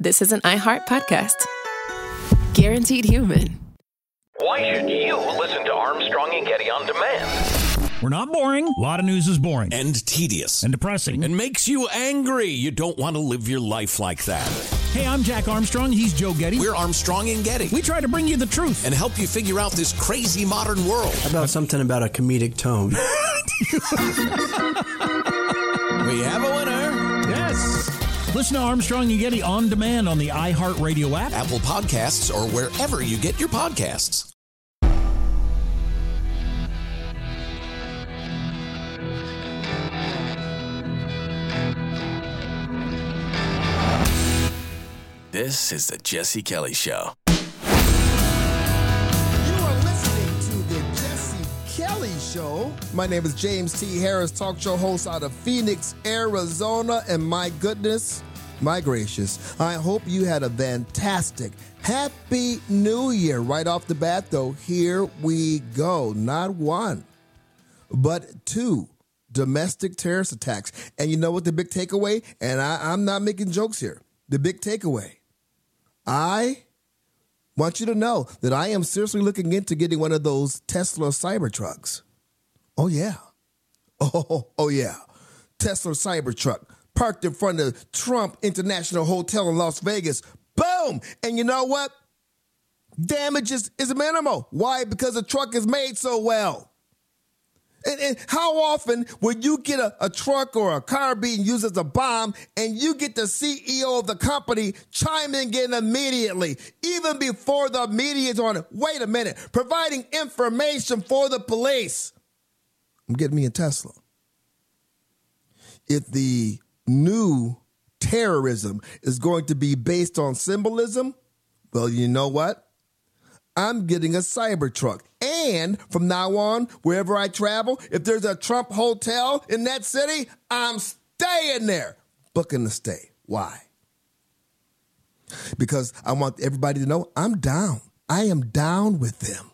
this is an iHeart podcast. Guaranteed human. Why should you listen to Armstrong and Getty on demand? We're not boring. A lot of news is boring. And tedious. And depressing. And makes you angry. You don't want to live your life like that. Hey, I'm Jack Armstrong. He's Joe Getty. We're Armstrong and Getty. We try to bring you the truth. And help you figure out this crazy modern world. How about something about a comedic tone? We have a winner. Yes. Listen to Armstrong and Getty on demand on the iHeartRadio app, Apple Podcasts, or wherever you get your podcasts. This is the Jesse Kelly Show. You are listening to the Jesse Kelly Show. My name is James T. Harris, talk show host out of Phoenix, Arizona. And my goodness, my gracious, I hope you had a fantastic, happy new year. Right off the bat, though, here we go. Not one, but two domestic terrorist attacks. And you know what the big takeaway? And I'm not making jokes here. The big takeaway. I want you to know that I am seriously looking into getting one of those Tesla Cybertrucks. Oh, yeah. Oh, yeah. Tesla Cybertruck parked in front of Trump International Hotel in Las Vegas. Boom. And you know what? Damages is minimal. Why? Because the truck is made so well. And how often would you get a truck or a car being used as a bomb and you get the CEO of the company chiming in immediately, even before the media is on it? Wait a minute, providing information for the police. I'm getting me a Tesla. If the new terrorism is going to be based on symbolism, well, you know what? I'm getting a Cybertruck. And from now on, wherever I travel, if there's a Trump hotel in that city, I'm staying there. Booking the stay. Why? Because I want everybody to know I'm down. I am down with them.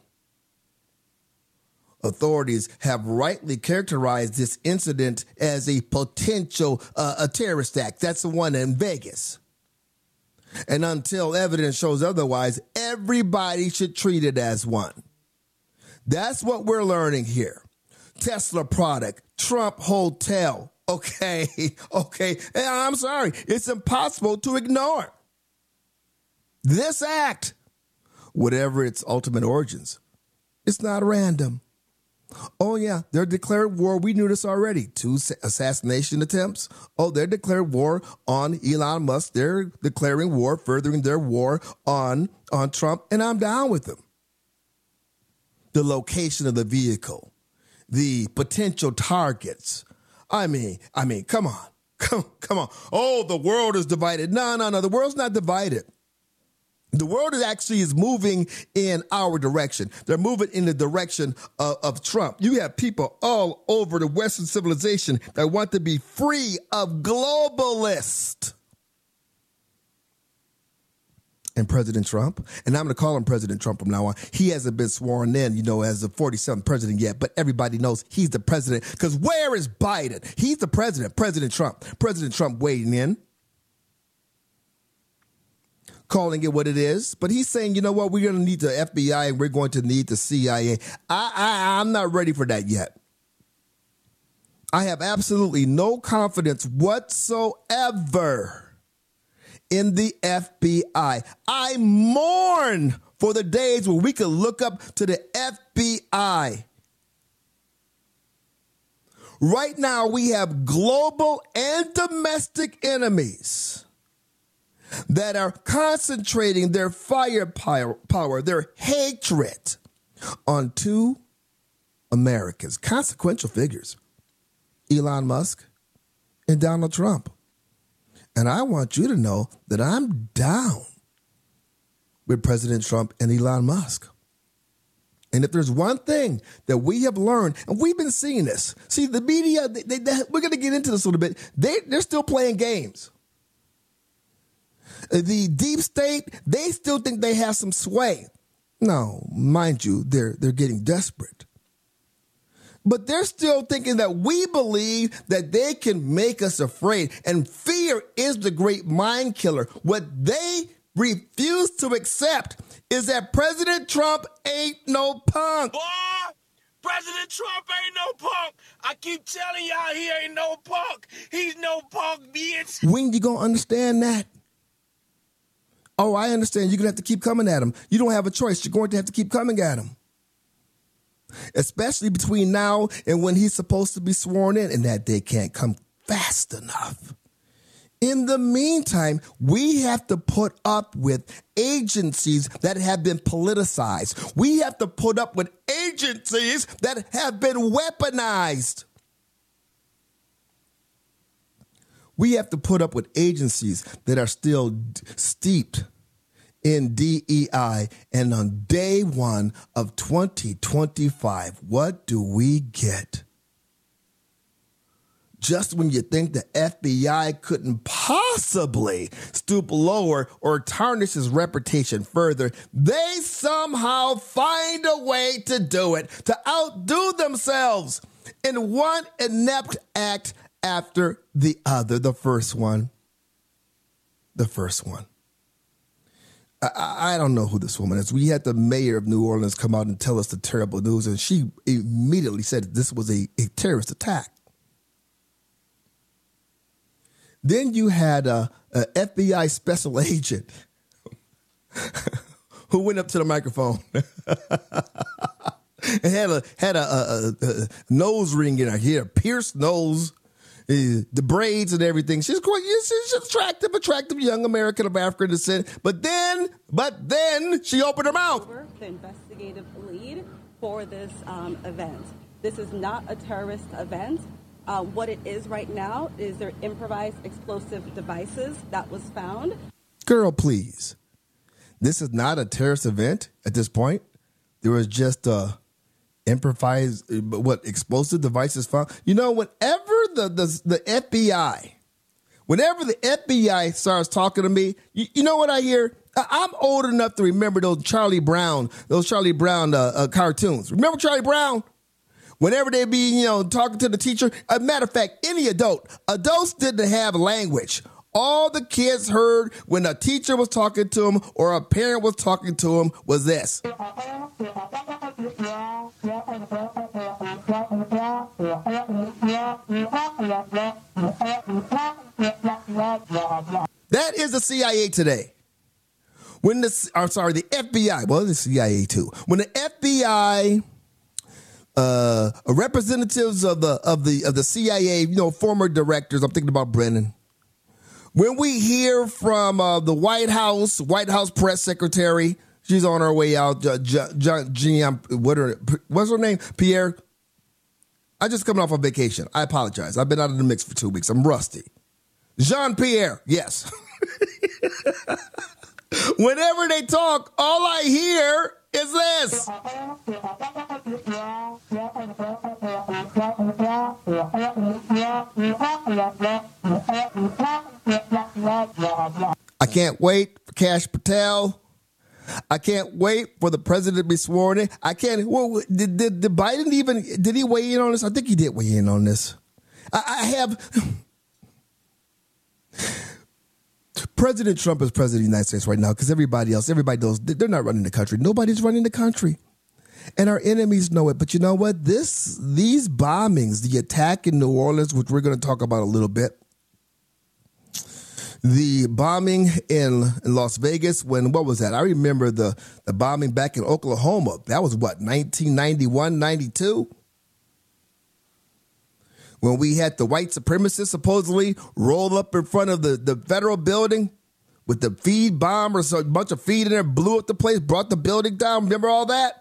Authorities have rightly characterized this incident as a potential a terrorist act. That's the one in Vegas. And until evidence shows otherwise, everybody should treat it as one. That's what we're learning here. Tesla product, Trump hotel. Okay. And I'm sorry. It's impossible to ignore this act, whatever its ultimate origins. It's not random. Oh, yeah, they're declared war. We knew this already. 2 assassination attempts. Oh, they're declared war on Elon Musk. They're declaring war, furthering their war on Trump, and I'm down with them. The location of the vehicle, the potential targets. I mean, come on. Come on. Oh, the world is divided. No. The world's not divided. The world is moving in our direction. They're moving in the direction of Trump. You have people all over the Western civilization that want to be free of globalists. And President Trump, and I'm going to call him President Trump from now on. He hasn't been sworn in, as the 47th president yet, but everybody knows he's the president. Because where is Biden? He's the president, President Trump. President Trump waiting in. Calling it what it is, but he's saying, you know what, we're going to need the FBI and we're going to need the CIA. I'm not ready for that yet. I have absolutely no confidence whatsoever in the FBI. I mourn for the days where we could look up to the FBI. Right now, we have global and domestic enemies that are concentrating their firepower, their hatred on two Americans, consequential figures, Elon Musk and Donald Trump. And I want you to know that I'm down with President Trump and Elon Musk. And if there's one thing that we have learned, and we've been seeing this, see, the media, we're going to get into this a little bit. They're still playing games. The deep state, they still think they have some sway. No, mind you, they're getting desperate. But they're still thinking that we believe that they can make us afraid. And fear is the great mind killer. What they refuse to accept is that President Trump ain't no punk. Boy, President Trump ain't no punk. I keep telling y'all he ain't no punk. He's no punk, bitch. When you gonna understand that? Oh, I understand. You're gonna have to keep coming at him. You don't have a choice. You're going to have to keep coming at him. Especially between now and when he's supposed to be sworn in, and that day can't come fast enough. In the meantime, we have to put up with agencies that have been politicized. We have to put up with agencies that have been weaponized. We have to put up with agencies that are still steeped in DEI. And on day one of 2025, what do we get? Just when you think the FBI couldn't possibly stoop lower or tarnish his reputation further, they somehow find a way to do it, to outdo themselves in one inept act after the other. The first one. I don't know who this woman is. We had the mayor of New Orleans come out and tell us the terrible news, and she immediately said this was a terrorist attack. Then you had a FBI special agent who went up to the microphone and had a nose ring in her hair, pierced nose, the braids and everything. She's attractive young American of African descent. But then she opened her mouth. The investigative lead for this event. This is not a terrorist event. What it is right now is their improvised explosive devices that was found. Girl, please. This is not a terrorist event at this point. There was just improvised, explosive devices found. You know, whenever the FBI starts talking to me, you know what I hear? I'm old enough to remember those Charlie Brown cartoons. Remember Charlie Brown? Whenever they be, talking to the teacher, a matter of fact, any adults didn't have language. All the kids heard when a teacher was talking to them or a parent was talking to them was this. That is the CIA today. The FBI. Well, the CIA too. When the FBI representatives of the CIA, former directors. I'm thinking about Brennan. When we hear from the White House press secretary, she's on her way out. What's her name? Pierre. I just coming off a vacation. I apologize. I've been out of the mix for 2 weeks. I'm rusty. Jean-Pierre. Yes. Whenever they talk, all I hear is this. I can't wait for Kash Patel. I can't wait for the president to be sworn in. I can't. Well, did Biden did he weigh in on this? I think he did weigh in on this. I have. President Trump is president of the United States right now because everybody knows they're not running the country. Nobody's running the country. And our enemies know it. But you know what? These bombings, the attack in New Orleans, which we're going to talk about a little bit, the bombing in Las Vegas, what was that? I remember the bombing back in Oklahoma. That was 1991, 92? When we had the white supremacists supposedly roll up in front of the federal building with the feed bomb or a bunch of feed in there, blew up the place, brought the building down. Remember all that?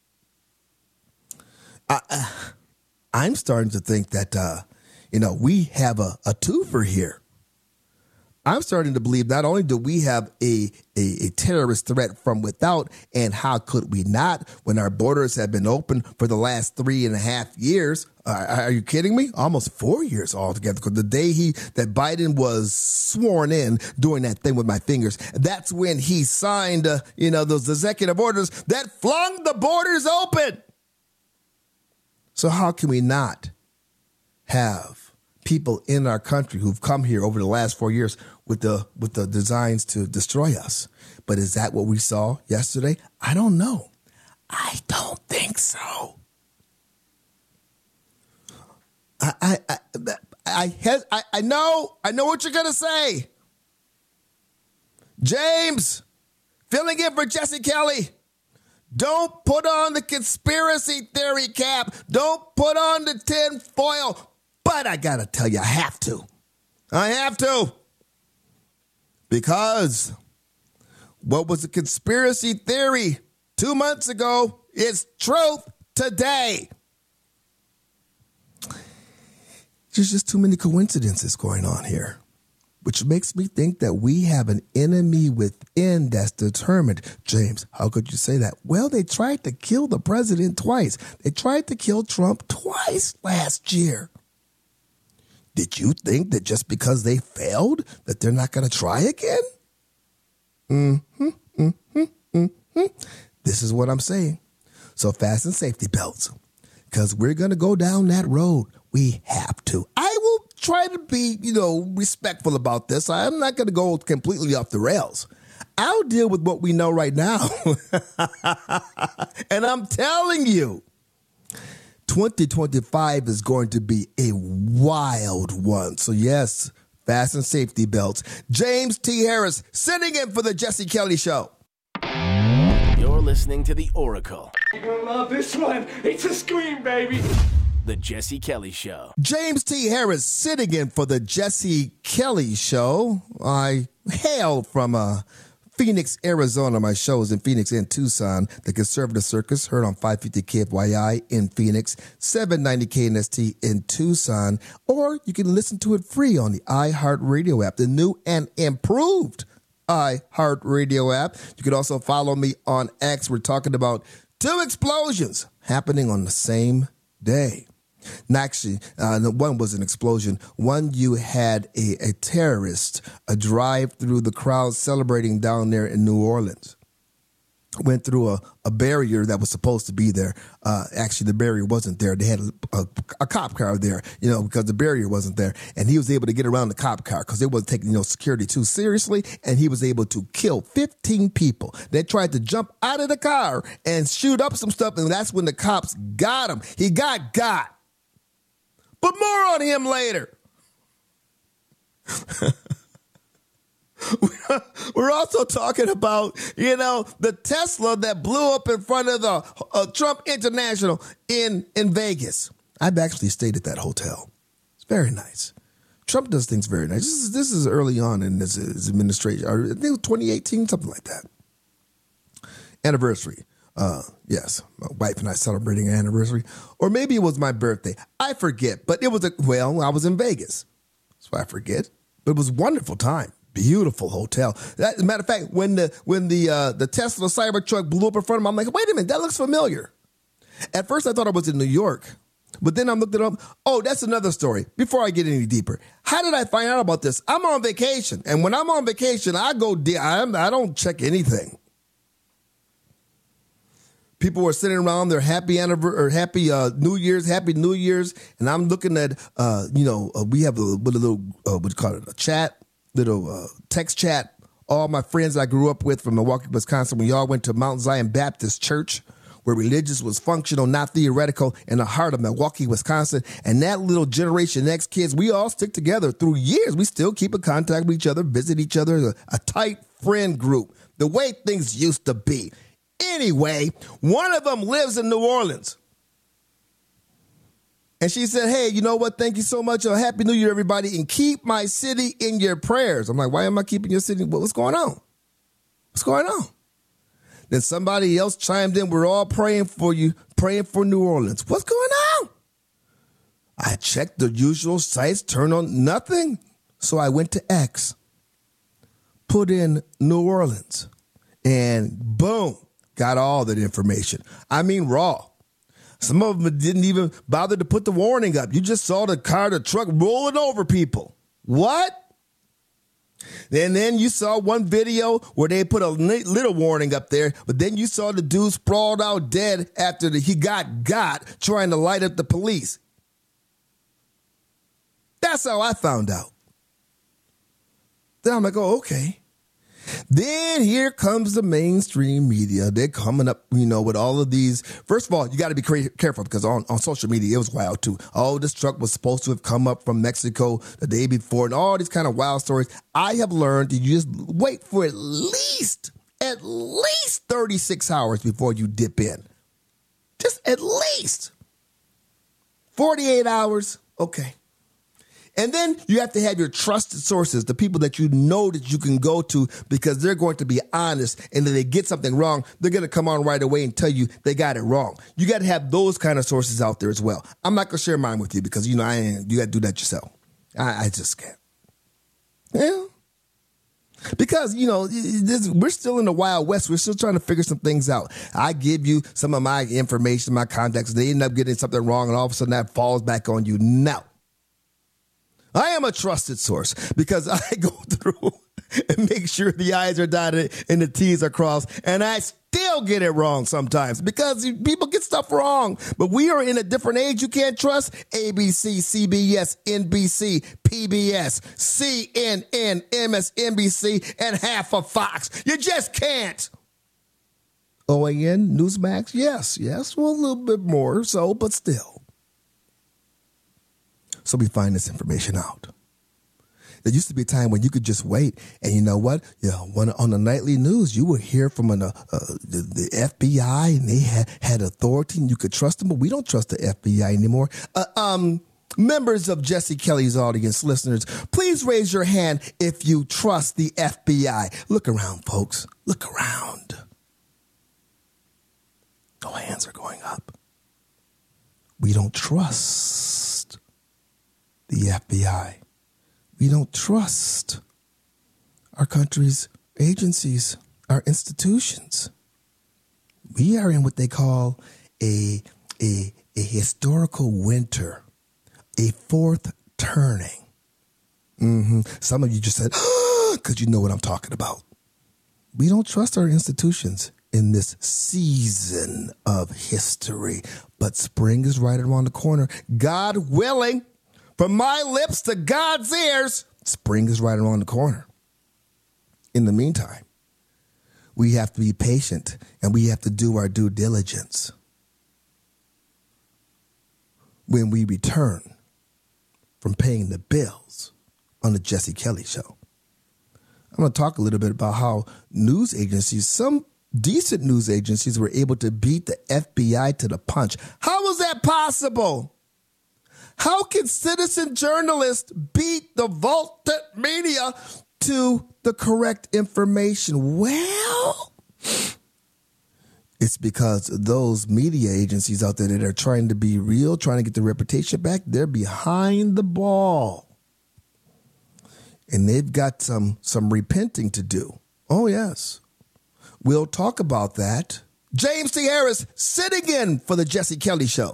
I'm starting to think that, we have a twofer here. I'm starting to believe not only do we have a terrorist threat from without, and how could we not when our borders have been open for the last 3.5 years? Are you kidding me? Almost 4 years altogether. Because the day that Biden was sworn in, doing that thing with my fingers, that's when he signed, those executive orders that flung the borders open. So how can we not have people in our country who've come here over the last 4 years with the designs to destroy us? But is that what we saw yesterday? I don't know. I don't think so. I know what you're gonna say. James, filling in for Jesse Kelly. Don't put on the conspiracy theory cap. Don't put on the tin foil. But I gotta tell you, I have to. Because what was a conspiracy theory 2 months ago is truth today. There's just too many coincidences going on here, which makes me think that we have an enemy within that's determined. James, how could you say that? Well, they tried to kill the president twice. They tried to kill Trump twice last year. Did you think that just because they failed that they're not going to try again? This is what I'm saying. So fasten safety belts, because we're going to go down that road. We have to. I will try to be, respectful about this. I'm not going to go completely off the rails. I'll deal with what we know right now. And I'm telling you, 2025 is going to be a wild one. So yes, fasten safety belts. James T. Harris sitting in for the Jesse Kelly Show. You're listening to The Oracle. You're gonna love this one. It's a scream, baby. The Jesse Kelly Show. James T. Harris sitting in for the Jesse Kelly Show. I hail from Phoenix, Arizona. My show is in Phoenix and Tucson. The Conservative Circus, heard on 550 KFYI in Phoenix, 790 KNST in Tucson. Or you can listen to it free on the iHeartRadio app, the new and improved iHeartRadio app. You can also follow me on X. We're talking about 2 explosions happening on the same day. Actually, one was an explosion. One, you had a terrorist drive through the crowd celebrating down there in New Orleans. Went through a barrier that was supposed to be there. Actually, the barrier wasn't there. They had a cop car there, because the barrier wasn't there. And he was able to get around the cop car because they wasn't taking, security too seriously. And he was able to kill 15 people. They tried to jump out of the car and shoot up some stuff. And that's when the cops got him. He got. But more on him later. We're also talking about, the Tesla that blew up in front of the Trump International in Vegas. I've actually stayed at that hotel. It's very nice. Trump does things very nice. This is early on in his administration. I think it was 2018, something like that. Anniversary. Yes, my wife and I celebrating an anniversary. Or maybe it was my birthday. I forget. But it was I was in Vegas. So I forget. But it was a wonderful time. Beautiful hotel. As a matter of fact, when the Tesla Cybertruck blew up in front of me, I'm like, wait a minute, that looks familiar. At first, I thought I was in New York. But then I looked it up. Oh, that's another story. Before I get any deeper, how did I find out about this? I'm on vacation. And when I'm on vacation, I don't check anything. People were sitting around their happy New Year's, and I'm looking at we have a little what do you call it, a chat, little text chat. All my friends I grew up with from Milwaukee, Wisconsin, we all went to Mount Zion Baptist Church, where religious was functional, not theoretical, in the heart of Milwaukee, Wisconsin. And that little Generation X kids, we all stick together through years. We still keep in contact with each other, visit each other, a tight friend group, the way things used to be. Anyway, one of them lives in New Orleans. And she said, hey, you know what? Thank you so much. Happy New Year, everybody. And keep my city in your prayers. I'm like, why am I keeping your city? What's going on? What's going on? Then somebody else chimed in. We're all praying for you, praying for New Orleans. What's going on? I checked the usual sites, turned on nothing. So I went to X, put in New Orleans, and boom. Got all that information. I mean, raw. Some of them didn't even bother to put the warning up. You just saw the truck rolling over people. What? And then you saw one video where they put a little warning up there, but then you saw the dude sprawled out dead after he got trying to light up the police. That's how I found out. Then I'm like, oh, okay. Then here comes the mainstream media. They're coming up, with all of these. First of all, you got to be careful because on social media, it was wild too. Oh, this truck was supposed to have come up from Mexico the day before and all these kind of wild stories. I have learned that you just wait for at least 36 hours before you dip in. Just at least 48 hours. Okay. And then you have to have your trusted sources, the people that you know that you can go to because they're going to be honest. And if they get something wrong, they're going to come on right away and tell you they got it wrong. You got to have those kind of sources out there as well. I'm not going to share mine with you because, you got to do that yourself. I just can't. Yeah. Because, we're still in the Wild West. We're still trying to figure some things out. I give you some of my information, my contacts. They end up getting something wrong, and all of a sudden that falls back on you. No. I am a trusted source because I go through and make sure the I's are dotted and the T's are crossed, and I still get it wrong sometimes because people get stuff wrong. But we are in a different age. You can't trust ABC, CBS, NBC, PBS, CNN, MSNBC, and half of Fox. You just can't. OAN, Newsmax, yes, well, a little bit more so, but still. So we find this information out. There used to be a time when you could just wait, and you know what? On the nightly news, you would hear from the FBI, and they had authority, and you could trust them. But we don't trust the FBI anymore. Members of Jesse Kelly's audience, listeners, please raise your hand if you trust the FBI. Look around, folks. Look around. No hands are going up. We don't trust the FBI. We don't trust our country's agencies, our institutions. We are in what they call a historical winter, a fourth turning. Some of you just said, because you know what I'm talking about. We don't trust our institutions in this season of history, but spring is right around the corner. God willing, from my lips to God's ears, spring is right around the corner. In the meantime, we have to be patient and we have to do our due diligence. When we return from paying the bills on the Jesse Kelly Show, I'm going to talk a little bit about how news agencies, some decent news agencies, were able to beat the FBI to the punch. How was that possible? How can citizen journalists beat the vaulted media to the correct information? Well, it's because those media agencies out there that are trying to be real, trying to get their reputation back, they're behind the ball. And they've got some repenting to do. Oh, yes. We'll talk about that. James T. Harris sitting in for the Jesse Kelly Show.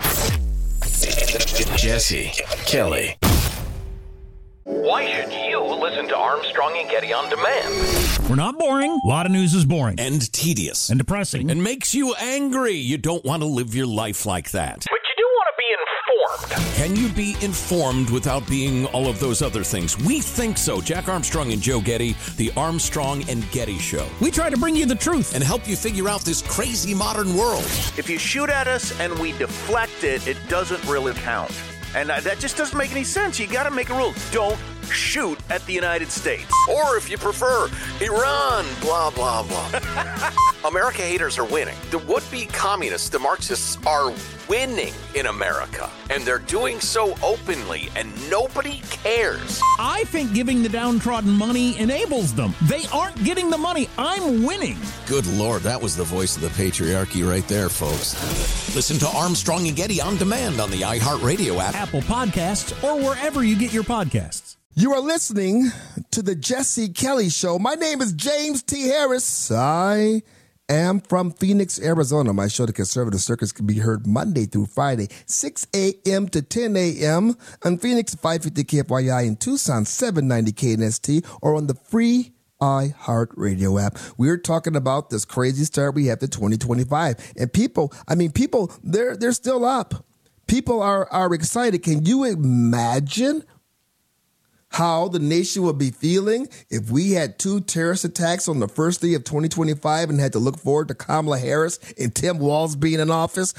Jesse Kelly. Why should you listen to Armstrong and Getty on demand? We're not boring. A lot of news is boring. And tedious. And depressing. And makes you angry. You don't want to live your life like that. But you do want to be informed. Can you be informed without being all of those other things? We think so. Jack Armstrong and Joe Getty, the Armstrong and Getty Show. We try to bring you the truth. And help you figure out this crazy modern world. If you shoot at us and we deflect it, it doesn't really count. And that just doesn't make any sense. You got to make a rule. Don't shoot at the United States. Or if you prefer, Iran, blah, blah, blah. America haters are winning. The would-be communists, the Marxists, are winning in America. And they're doing so openly, and nobody cares. I think giving the downtrodden money enables them. They aren't getting the money. I'm winning. Good Lord, that was the voice of the patriarchy right there, folks. Listen to Armstrong and Getty on demand on the iHeartRadio app, Apple Podcasts, or wherever you get your podcasts. You are listening to the Jesse Kelly Show. My name is James T. Harris. I am from Phoenix, Arizona. My show, The Conservative Circus, can be heard Monday through Friday, 6 a.m. to 10 a.m. on Phoenix 550 KFYI, in Tucson 790 KNST, or on the free iHeartRadio app. We're talking about this crazy start we have to 2025. And people, they're still up. People are excited. Can you imagine how the nation would be feeling if we had 2 terrorist attacks on the first day of 2025 and had to look forward to Kamala Harris and Tim Walz being in office?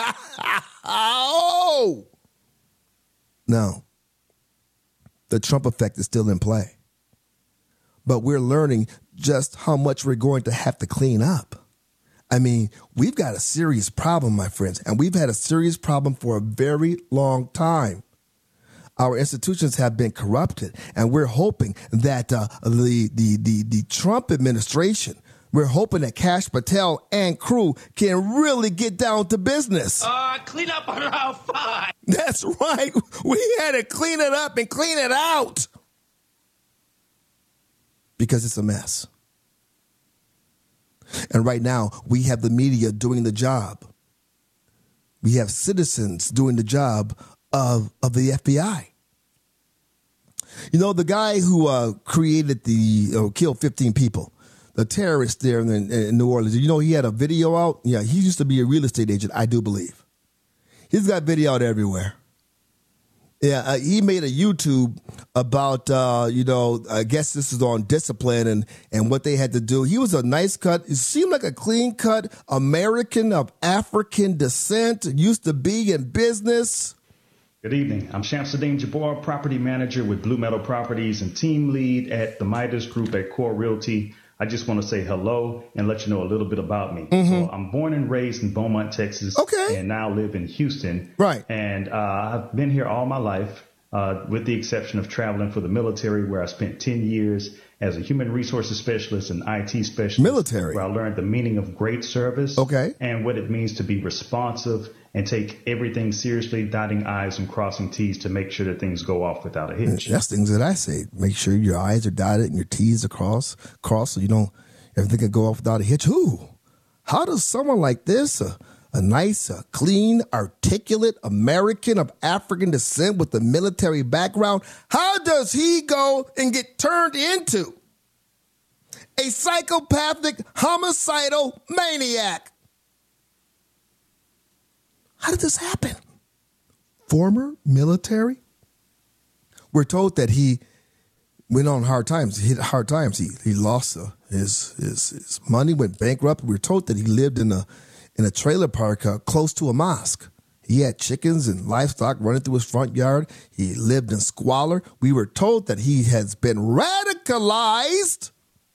Oh! No. The Trump effect is still in play. But we're learning just how much we're going to have to clean up. I mean, we've got a serious problem, my friends, and we've had a serious problem for a very long time. Our institutions have been corrupted, and we're hoping that the Trump administration, we're hoping that Kash Patel and crew can really get down to business. Clean up on Route 5. That's right. We had to clean it up and clean it out because it's a mess. And right now, we have the media doing the job. We have citizens doing the job of the FBI. You know, the guy who created killed 15 people, the terrorist there in New Orleans, you know, he had a video out. Yeah, he used to be a real estate agent, I do believe. He's got video out everywhere. Yeah, he made a YouTube about, I guess this is on discipline and what they had to do. He was a nice cut. He seemed like a clean cut American of African descent, used to be in business. Good evening. I'm Shamsuddin Jabbar, property manager with Blue Meadow Properties and team lead at the Midas Group at Core Realty. I just want to say hello and let you know a little bit about me. Mm-hmm. So I'm born and raised in Beaumont, Texas, and now live in Houston. Right. And I've been here all my life, with the exception of traveling for the military, where I spent 10 years as a human resources specialist and IT specialist. Military. Where I learned the meaning of great service. Okay. And what it means to be responsive and take everything seriously, dotting I's and crossing T's to make sure that things go off without a hitch. That's things that I say. Make sure your I's are dotted and your T's are crossed so you don't, everything can go off without a hitch. Who? How does someone like this, a nice, clean, articulate American of African descent with a military background, how does he go and get turned into a psychopathic, homicidal maniac? How did this happen? Former military? We're told that he went on hard times. He hit hard times. He lost his money, went bankrupt. We're told that he lived in a trailer park close to a mosque. He had chickens and livestock running through his front yard. He lived in squalor. We were told that he has been radicalized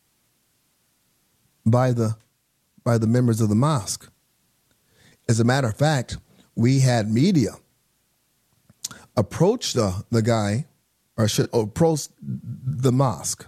by the members of the mosque. As a matter of fact, we had media approach the guy, or should approach the mosque.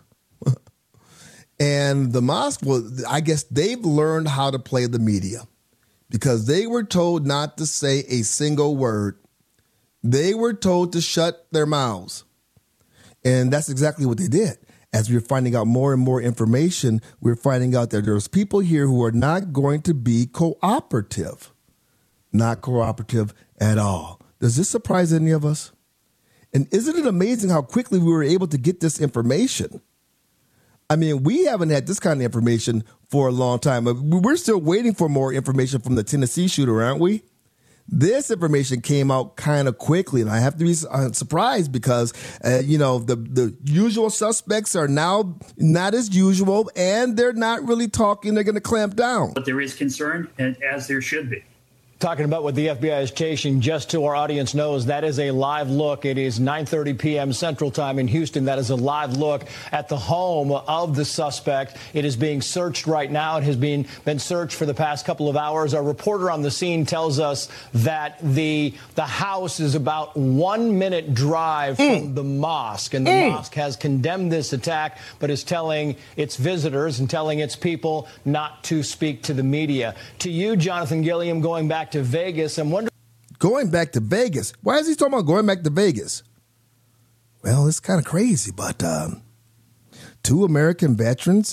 And the mosque I guess they've learned how to play the media because they were told not to say a single word. They were told to shut their mouths. And that's exactly what they did. As we're finding out more and more information, we're finding out that there's people here who are not going to be cooperative. Not cooperative at all. Does this surprise any of us? And isn't it amazing how quickly we were able to get this information? I mean, we haven't had this kind of information for a long time. We're still waiting for more information from the Tennessee shooter, aren't we? This information came out kind of quickly, and I have to be surprised because, the usual suspects are now not as usual, and they're not really talking. They're going to clamp down. But there is concern, and as there should be. Talking about what the FBI is chasing, just so our audience knows, that is a live look. It is 9:30 p.m. Central Time in Houston. That is a live look at the home of the suspect. It is being searched right now. It has been searched for the past couple of hours. Our reporter on the scene tells us that the house is about 1 minute drive from the mosque, and the mosque has condemned this attack, but is telling its visitors and telling its people not to speak to the media. To you, Jonathan Gilliam, going back to Vegas, I'm wondering. Going back to Vegas? Why is he talking about going back to Vegas? Well, it's kind of crazy, but 2 American veterans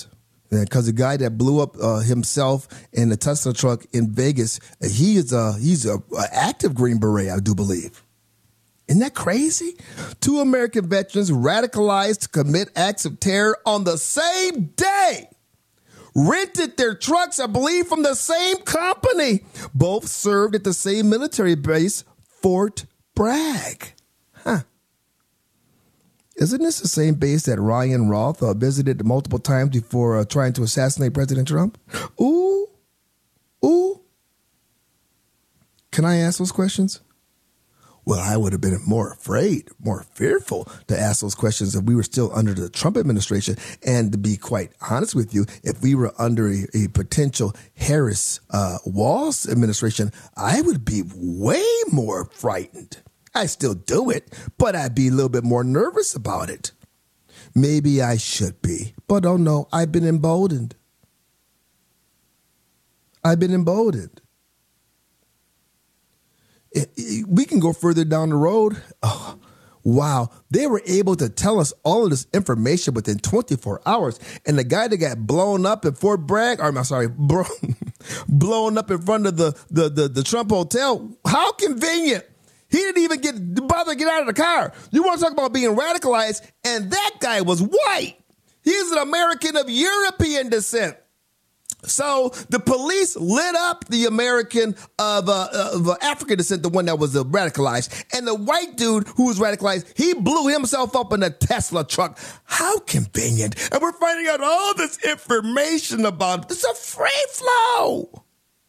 Because the guy that blew up himself in the Tesla truck in Vegas, he's a active Green Beret, I do believe. Isn't that crazy? 2 American veterans radicalized to commit acts of terror on the same day. Rented their trucks, I believe, from the same company. Both served at the same military base, Fort Bragg. Huh. Isn't this the same base that Ryan Roth visited multiple times before trying to assassinate President Trump? Ooh. Can I ask those questions? Well, I would have been more afraid, more fearful to ask those questions if we were still under the Trump administration. And to be quite honest with you, if we were under a potential Harris-Walz administration, I would be way more frightened. I still do it, but I'd be a little bit more nervous about it. Maybe I should be, but oh no, I've been emboldened. We can go further down the road. Oh, wow. They were able to tell us all of this information within 24 hours. And the guy that got blown up at Fort Bragg, blown up in front of the Trump Hotel, how convenient. He didn't even bother to get out of the car. You want to talk about being radicalized? And that guy was white. He's an American of European descent. So the police lit up the American of African descent, the one that was radicalized. And the white dude who was radicalized, he blew himself up in a Tesla truck. How convenient. And we're finding out all this information about it. It's a free flow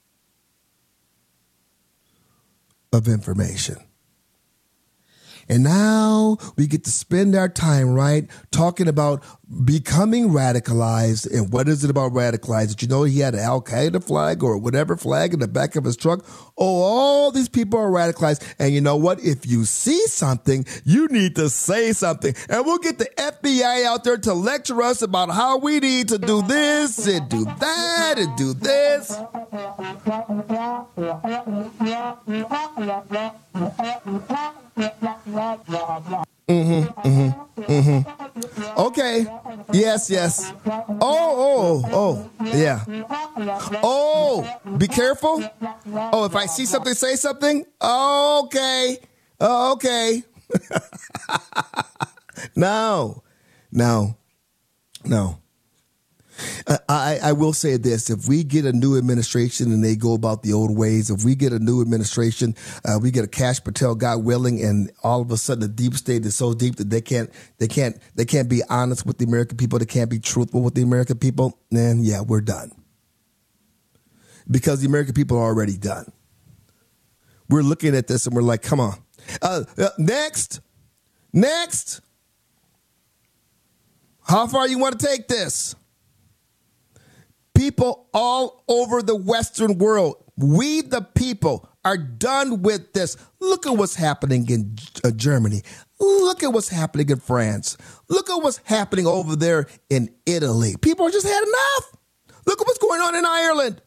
of information. And now we get to spend our time, right, talking about becoming radicalized. And what is it about radicalized? Did you know he had an Al-Qaeda flag or whatever flag in the back of his truck? Oh, all these people are radicalized. And you know what? If you see something, you need to say something. And we'll get the FBI out there to lecture us about how we need to do this and do that and do this. Okay. Yes. Oh, yeah. Oh, be careful. Oh, if I see something, say something. Okay. No. I will say this. If we get a new administration and they go about the old ways, if we get a new administration, we get a Kash Patel, God willing, and all of a sudden the deep state is so deep that they can't be honest with the American people. They can't be truthful with the American people. Then yeah, we're done. Because the American people are already done. We're looking at this and we're like, come on. Next. How far you want to take this? People all over the Western world, we the people are done with this. Look at what's happening in Germany. Look at what's happening in France. Look at what's happening over there in Italy. People have just had enough. Look at what's going on in Ireland.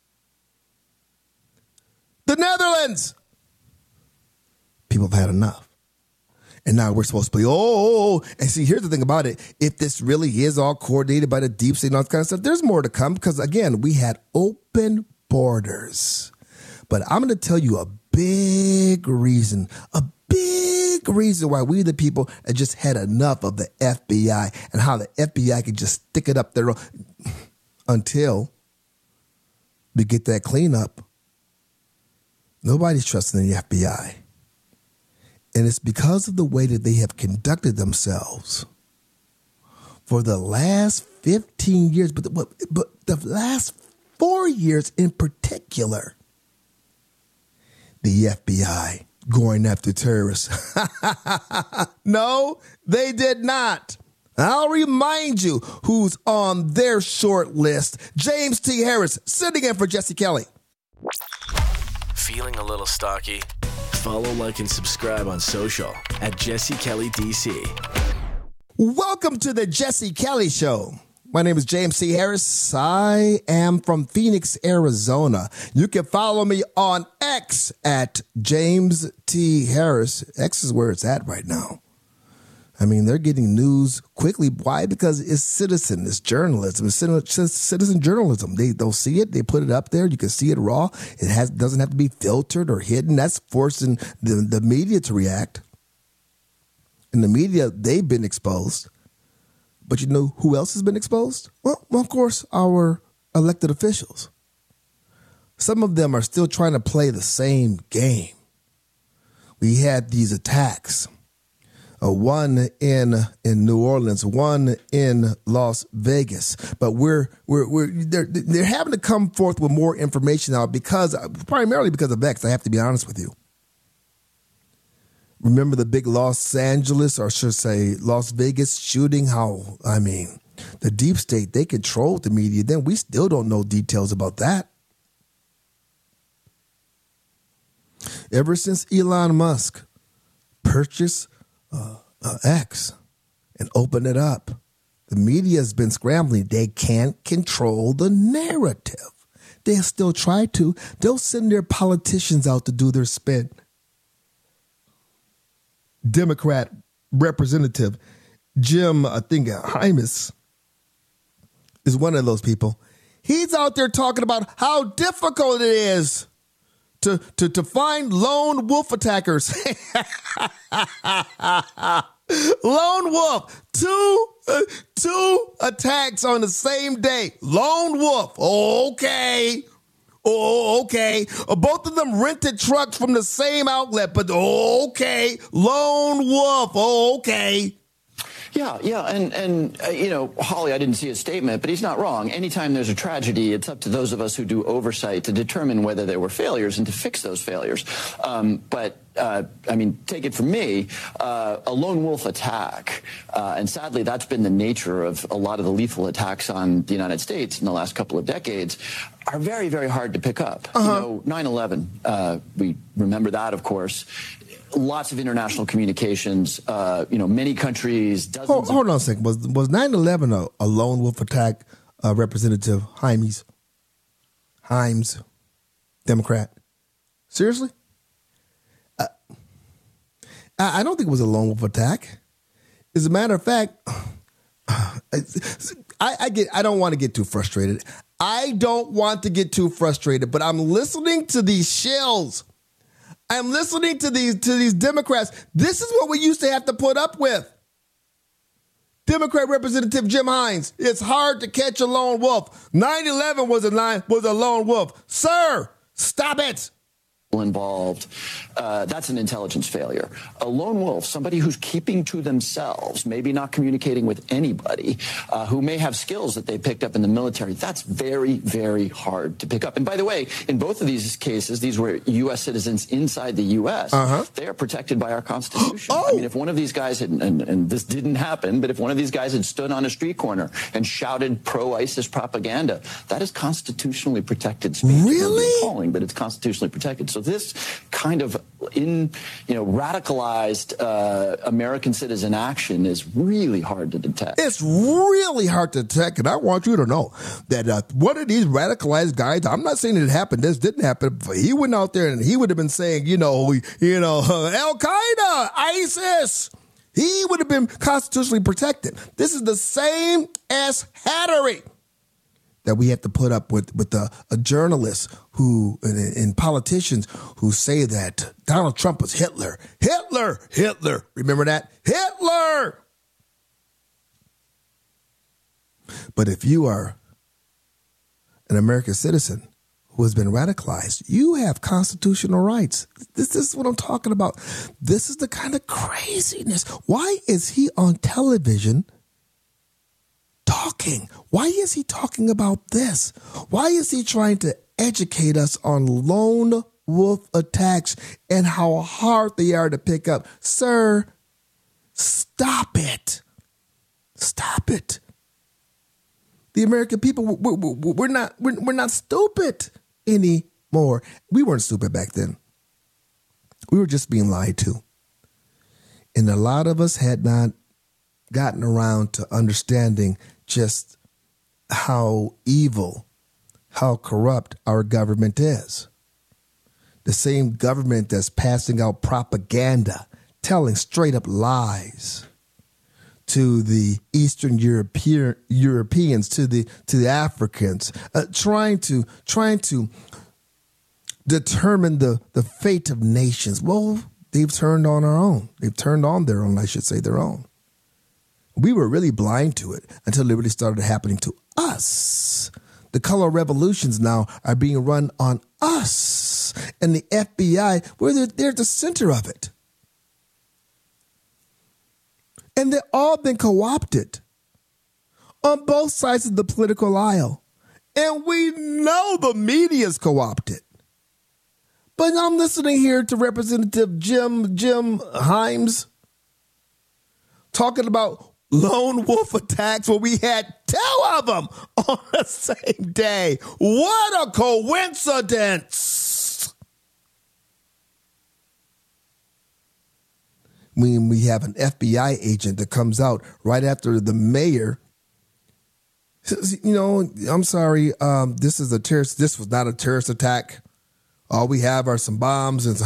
The Netherlands. People have had enough. And now we're supposed to be, and see, here's the thing about it. If this really is all coordinated by the deep state and all that kind of stuff, there's more to come because, again, we had open borders. But I'm going to tell you a big reason why we the people have just had enough of the FBI and how the FBI can just stick it up their own until we get that cleanup. Nobody's trusting the FBI. And it's because of the way that they have conducted themselves for the last 15 years, but the last 4 years in particular, the FBI going after terrorists. No, they did not. I'll remind you who's on their short list. James T. Harris, sitting in for Jesse Kelly. Feeling a little stocky? Follow, like, and subscribe on social at Jesse Kelly DC. Welcome to the Jesse Kelly Show. My name is James C. Harris. I am from Phoenix, Arizona. You can follow me on X at James T. Harris. X is where it's at right now. I mean, they're getting news quickly. Why? Because it's citizen, it's journalism, it's citizen journalism. They'll see it, they put it up there. You can see it raw. It doesn't have to be filtered or hidden. That's forcing the media to react. And the media, they've been exposed. But you know who else has been exposed? Well, of course, our elected officials. Some of them are still trying to play the same game. We had these attacks. One in New Orleans, one in Las Vegas, but they're having to come forth with more information now primarily because of X. I have to be honest with you. Remember the big Los Angeles, or should I say Las Vegas shooting? The deep state, they controlled the media. Then we still don't know details about that. Ever since Elon Musk purchased X and open it up, the media has been scrambling. They can't control the narrative. They'll still try to. They'll send their politicians out to do their spin. Democrat Representative Jim, Hymas is one of those people. He's out there talking about how difficult it is to find lone wolf attackers. Lone wolf, two attacks on the same day. Lone wolf, okay. Both of them rented trucks from the same outlet, but okay. Lone wolf, okay. Yeah, and Hawley, I didn't see his statement, but he's not wrong. Anytime there's a tragedy, it's up to those of us who do oversight to determine whether there were failures and to fix those failures. But take it from me, a lone wolf attack, and sadly that's been the nature of a lot of the lethal attacks on the United States in the last couple of decades, are very, very hard to pick up. 9/11, we remember that, of course. Lots of international communications, many countries, dozens. Hold on a second. Was 9/11 a lone wolf attack, Representative Hymes, Democrat? Seriously? I don't think it was a lone wolf attack. As a matter of fact, I don't want to get too frustrated. But I'm listening to these shells. I'm listening to these Democrats. This is what we used to have to put up with. Democrat Representative Jim Hynes. It's hard to catch a lone wolf. 9/11 was a lone wolf. Sir, stop it. Involved, that's an intelligence failure. A lone wolf, somebody who's keeping to themselves, maybe not communicating with anybody, who may have skills that they picked up in the military, that's very, very hard to pick up. And by the way, in both of these cases, these were U.S. citizens inside the U.S. They are protected by our Constitution. I mean, if one of these guys had, and this didn't happen, but if one of these guys had stood on a street corner and shouted pro-ISIS propaganda, that is constitutionally protected speech. Really? It's appalling, but it's constitutionally protected. So this kind of radicalized American citizen action is really hard to detect. It's really hard to detect, and I want you to know that one of these radicalized guys, I'm not saying it happened, this didn't happen, but he went out there and he would have been saying, Al-Qaeda, ISIS. He would have been constitutionally protected. This is the same ass hattery that we have to put up with a journalist who and politicians who say that Donald Trump was Hitler. Hitler. Remember that? Hitler. But if you are an American citizen who has been radicalized, you have constitutional rights. This is what I'm talking about. This is the kind of craziness. Why is he on television talking? Why is he talking about this? Why is he trying to educate us on lone wolf attacks and how hard they are to pick up? Sir, stop it. Stop it. The American people, we're not stupid anymore. We weren't stupid back then. We were just being lied to. And a lot of us had not gotten around to understanding just how evil, how corrupt our government is. The same government that's passing out propaganda, telling straight up lies. the Eastern Europeans, to the Africans, trying to determine the fate of nations. Well, they've turned on our own. They've turned on their own, I should say, their own. We were really blind to it until it really started happening to us. The color revolutions now are being run on us. And the FBI, they're at the center of it. And they've all been co-opted on both sides of the political aisle. And we know the media's co-opted. But I'm listening here to Representative Jim Himes talking about lone wolf attacks where we had 2 of them on the same day. What a coincidence! When we have an FBI agent that comes out right after the mayor, I'm sorry, this is a terrorist. This was not a terrorist attack. All we have are some bombs and some.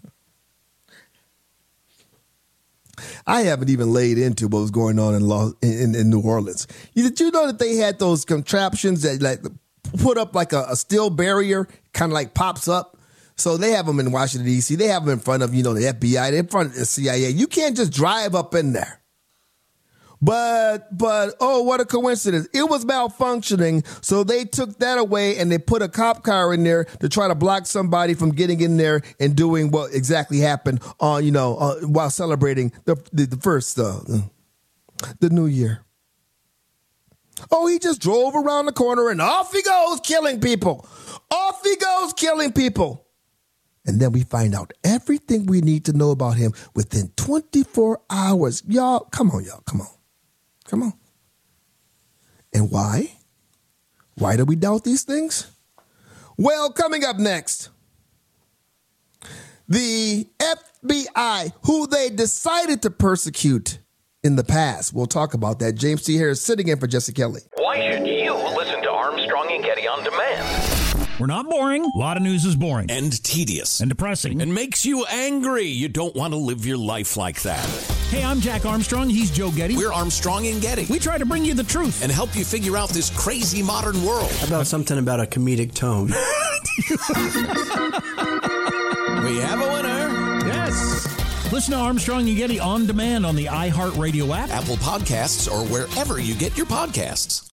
I haven't even laid into what was going on in New Orleans. Did you know that they had those contraptions that like put up like a steel barrier, kind of like pops up? So they have them in Washington, D.C. They have them in front of, the FBI. They're in front of the CIA. You can't just drive up in there. But oh, what a coincidence. It was malfunctioning. So they took that away and they put a cop car in there to try to block somebody from getting in there and doing what exactly happened on, while celebrating the New Year. Oh, he just drove around the corner and off he goes killing people. Off he goes killing people. And then we find out everything we need to know about him within 24 hours. Y'all, come on. Come on. And why? Why do we doubt these things? Well, coming up next, the FBI, who they decided to persecute in the past. We'll talk about that. James T. Harris sitting in for Jesse Kelly. Why should you listen to Armstrong and Getty on demand? We're not boring. A lot of news is boring. And tedious. And depressing. And makes you angry. You don't want to live your life like that. Hey, I'm Jack Armstrong. He's Joe Getty. We're Armstrong and Getty. We try to bring you the truth. And help you figure out this crazy modern world. How about something about a comedic tone? We have a winner. Yes. Listen to Armstrong and Getty on demand on the iHeartRadio app, Apple Podcasts, or wherever you get your podcasts.